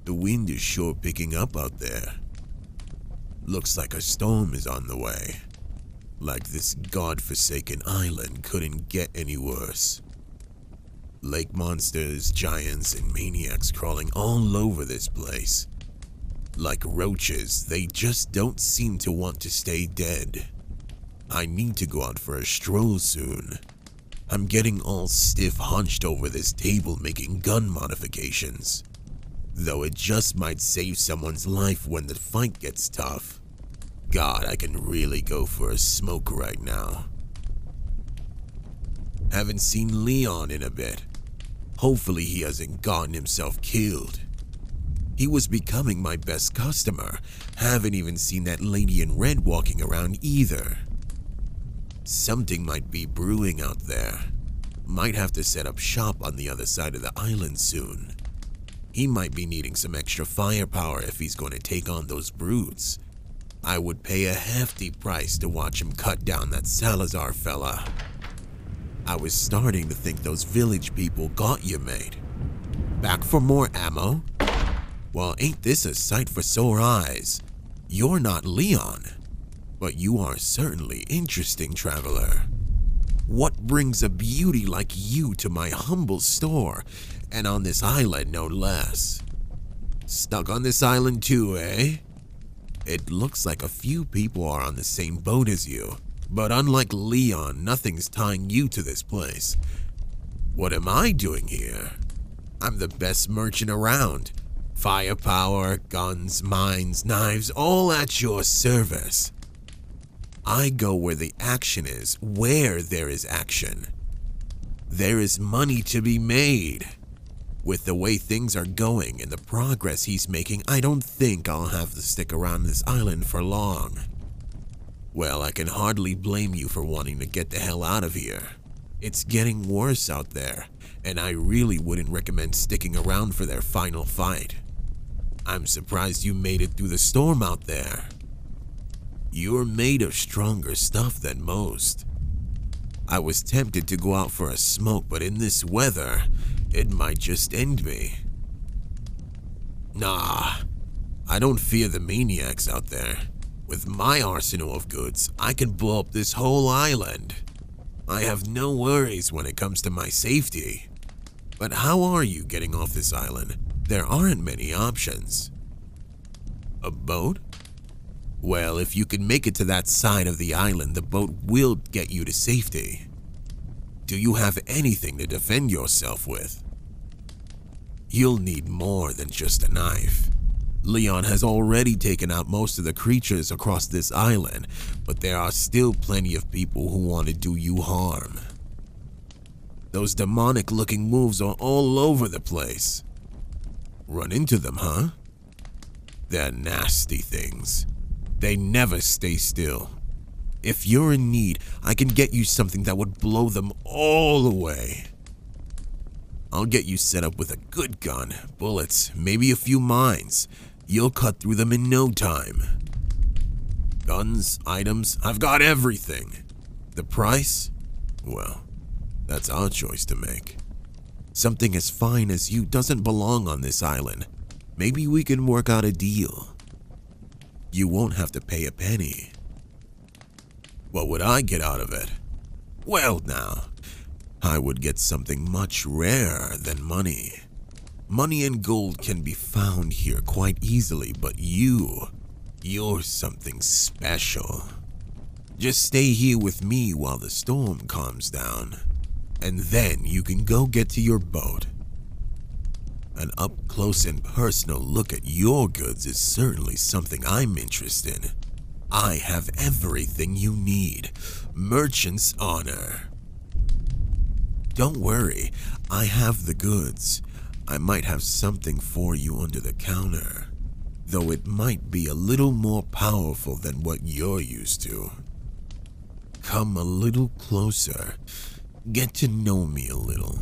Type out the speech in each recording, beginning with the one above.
The wind is sure picking up out there. Looks like a storm is on the way. Like this godforsaken island couldn't get any worse. Lake monsters, giants, and maniacs crawling all over this place. Like roaches, they just don't seem to want to stay dead. I need to go out for a stroll soon. I'm getting all stiff hunched over this table making gun modifications. Though it just might save someone's life when the fight gets tough. God, I can really go for a smoke right now. Haven't seen Leon in a bit. Hopefully he hasn't gotten himself killed. He was becoming my best customer. Haven't even seen that lady in red walking around either. Something might be brewing out there. Might have to set up shop on the other side of the island soon. He might be needing some extra firepower if he's going to take on those brutes. I would pay a hefty price to watch him cut down that Salazar fella. I was starting to think those village people got you, mate. Back for more ammo? Well, ain't this a sight for sore eyes? You're not Leon, but you are certainly interesting, traveler. What brings a beauty like you to my humble store, and on this island no less? Stuck on this island too, eh? It looks like a few people are on the same boat as you, but unlike Leon, nothing's tying you to this place. What am I doing here? I'm the best merchant around. Firepower, guns, mines, knives, all at your service. I go where the action is, where there is action. There is money to be made. With the way things are going and the progress he's making, I don't think I'll have to stick around this island for long. Well, I can hardly blame you for wanting to get the hell out of here. It's getting worse out there, and I really wouldn't recommend sticking around for their final fight. I'm surprised you made it through the storm out there. You're made of stronger stuff than most. I was tempted to go out for a smoke, but in this weather, it might just end me. Nah, I don't fear the maniacs out there. With my arsenal of goods, I can blow up this whole island. I have no worries when it comes to my safety. But how are you getting off this island? There aren't many options. A boat? Well, if you can make it to that side of the island, the boat will get you to safety. Do you have anything to defend yourself with? You'll need more than just a knife. Leon has already taken out most of the creatures across this island, but there are still plenty of people who want to do you harm. Those demonic-looking wolves are all over the place. Run into them, huh? They're nasty things. They never stay still. If you're in need, I can get you something that would blow them all away. I'll get you set up with a good gun, bullets, maybe a few mines. You'll cut through them in no time. Guns, items, I've got everything. The price? Well, that's our choice to make. Something as fine as you doesn't belong on this island. Maybe we can work out a deal. You won't have to pay a penny. What would I get out of it? Well now, I would get something much rarer than money. Money and gold can be found here quite easily, but you're something special. Just stay here with me while the storm calms down, and then you can go get to your boat. An up-close and personal look at your goods is certainly something I'm interested in. I have everything you need. Merchant's honor. Don't worry, I have the goods. I might have something for you under the counter, though it might be a little more powerful than what you're used to. Come a little closer. Get to know me a little.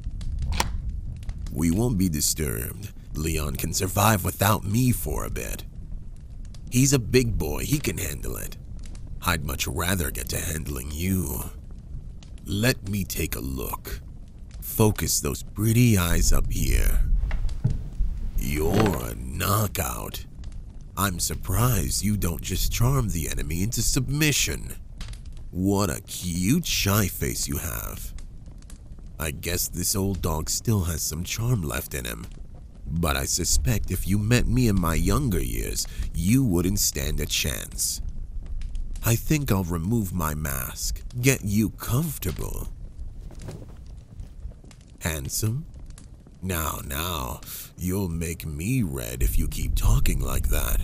We won't be disturbed. Leon can survive without me for a bit. He's a big boy, he can handle it. I'd much rather get to handling you. Let me take a look. Focus those pretty eyes up here. You're a knockout. I'm surprised you don't just charm the enemy into submission. What a cute shy face you have. I guess this old dog still has some charm left in him. But I suspect if you met me in my younger years, you wouldn't stand a chance. I think I'll remove my mask, get you comfortable. Handsome? Now, you'll make me red if you keep talking like that.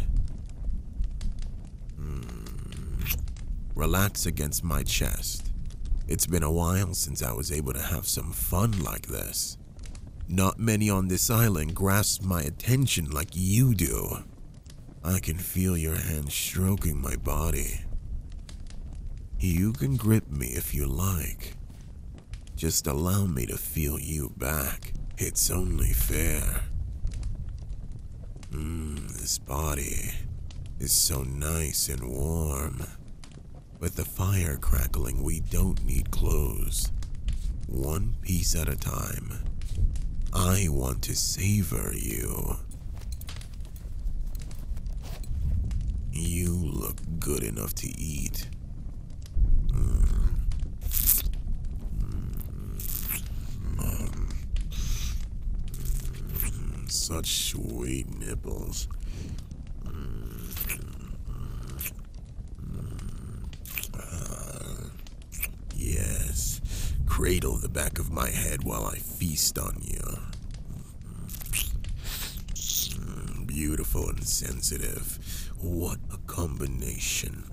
Relax against my chest. It's been a while since I was able to have some fun like this. Not many on this island grasp my attention like you do. I can feel your hand stroking my body. You can grip me if you like. Just allow me to feel you back. It's only fair. This body is so nice and warm. With the fire crackling, we don't need clothes. One piece at a time. I want to savor you. You look good enough to eat. Such sweet nipples. Yes, cradle the back of my head while I feast on you. Beautiful and sensitive. What a combination.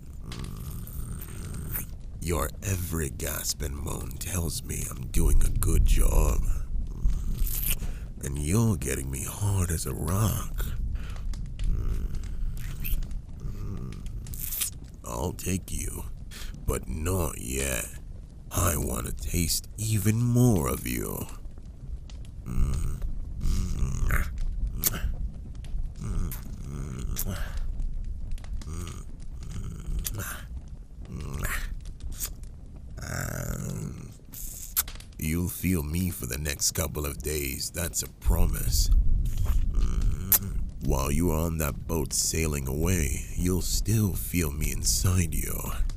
Your every gasp and moan tells me I'm doing a good job. And you're getting me hard as a rock. I'll take you, but not yet. I want to taste even more of you. You'll feel me for the next couple of days, that's a promise. While you are on that boat sailing away, you'll still feel me inside you.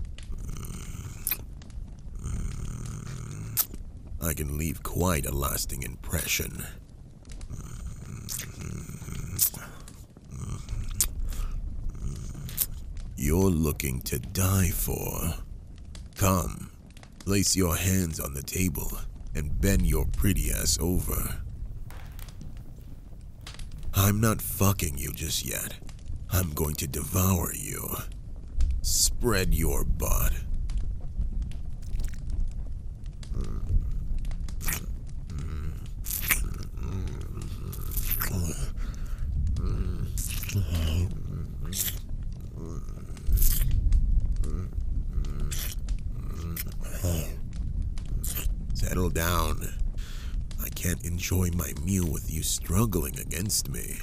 I can leave quite a lasting impression. You're looking to die for. Come, place your hands on the table and bend your pretty ass over. I'm not fucking you just yet. I'm going to devour you. Spread your butt. Settle down. I can't enjoy my meal with you struggling against me.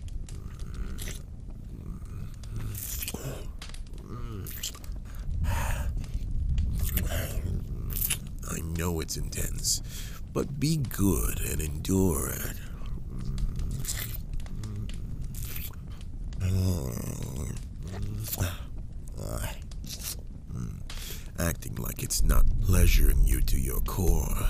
I know it's intense, but be good and endure it. Acting like it's not pleasuring you to your core.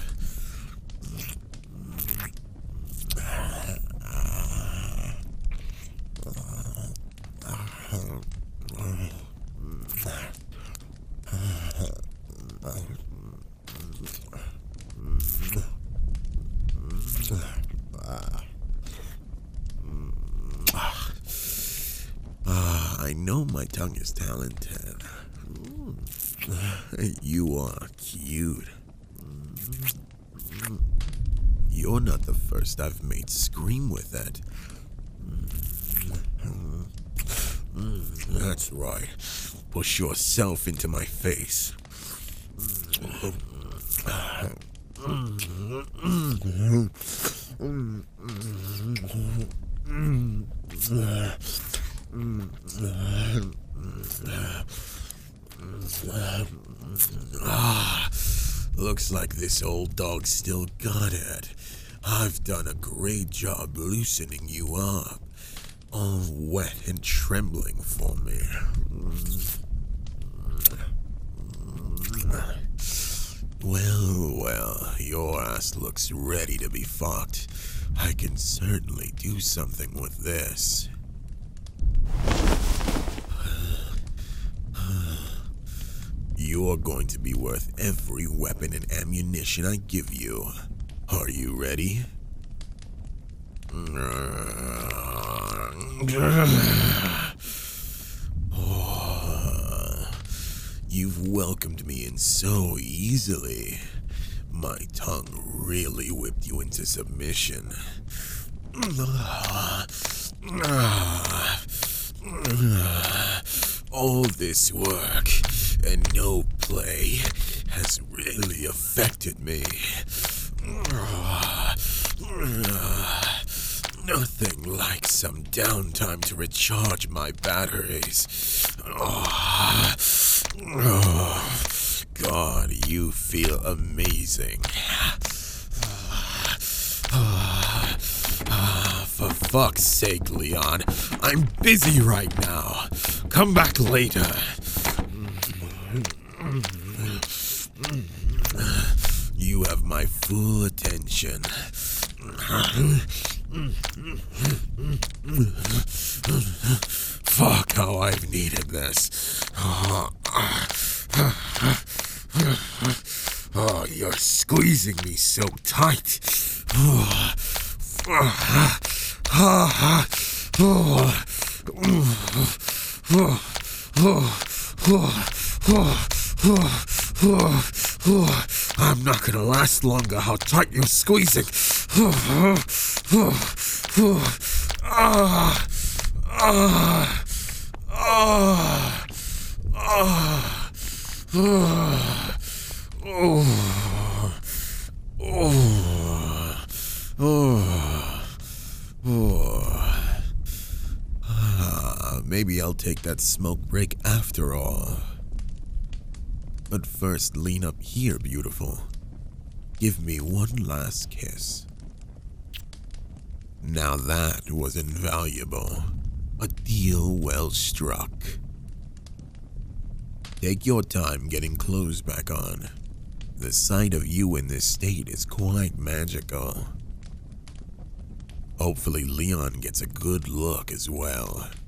I know my tongue is talented. You are cute. You're not the first I've made scream with it. That's right. Push yourself into my face. Looks like this old dog still got it. I've done a great job loosening you up. all wet and trembling for me. Well, your ass looks ready to be fucked. I can certainly do something with this. You're going to be worth every weapon and ammunition I give you. Are you ready? You've welcomed me in so easily. My tongue really whipped you into submission. All this work and no play has really affected me. Nothing like some downtime to recharge my batteries. God, you feel amazing. For fuck's sake, Leon, I'm busy right now. Come back later. You have my full attention. Fuck how I've needed this. Oh, you're squeezing me so tight. I'm not gonna last longer how tight you're squeezing. Maybe I'll take that smoke break after all. But first, lean up here, beautiful. Give me one last kiss. Now that was invaluable. A deal well struck. Take your time getting clothes back on. The sight of you in this state is quite magical. Hopefully Leon gets a good look as well.